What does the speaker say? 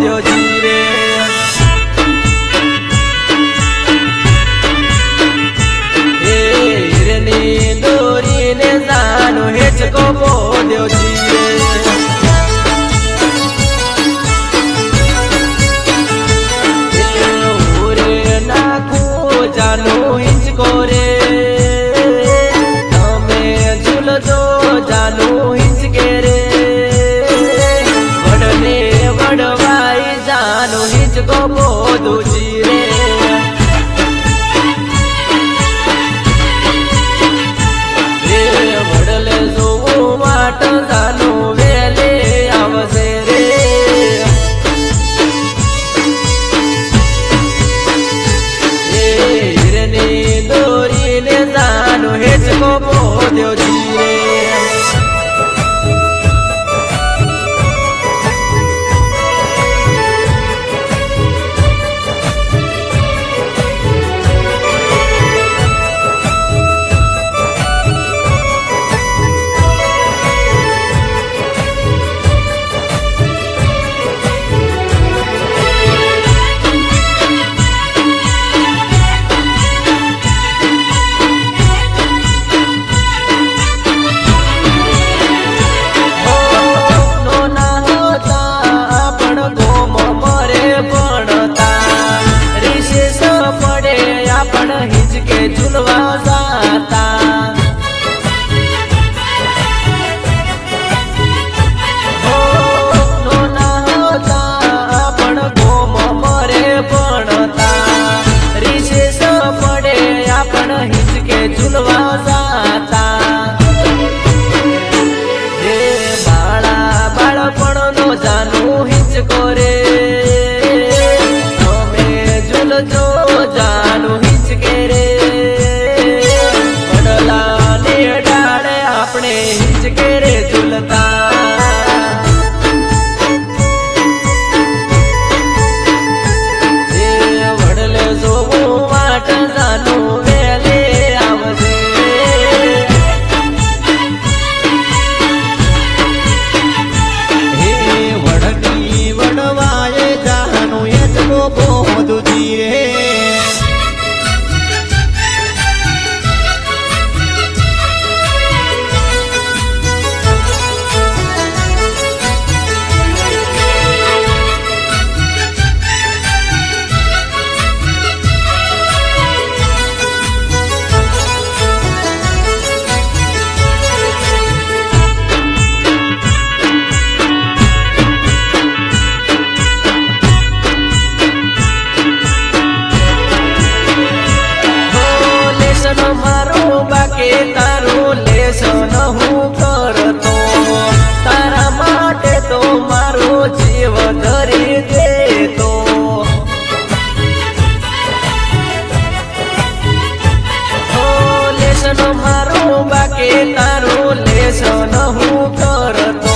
बोध्यो जी रे। हिरनी दोरी ने जानो हिचको बोध्यो जी रे। जानो हिंचको रे तमे झूलजो जानो हिंचके रे वडने वडवाई जानो हिंचको बोधो जी रे। वडले जो वाट जानो वेले आवसे रे। दोरी ने जानो हिचको बोध्यो जी रे। हिचके झुलवा जाता हो नोना होता आपण गोम मरे पड़ता रिशेष पड़े आपण हिचके झुलवा जाता। हे बाळा बाळपण नो जानो हिचको रे तमे झुलजो जानो हिचके रे वडला ने डाळे आपणे हिचके रे झुलता। वडले जो वाट जानो वेले आवजे हे वडकी वडवाये जानो हिचको बोधो जी रे। मारो बाके तारो लेसन हूँ करतो तारा माटे तो मारो जीव धरी देतो। लेसन मारो बाके तारो लेसन हूँ करतो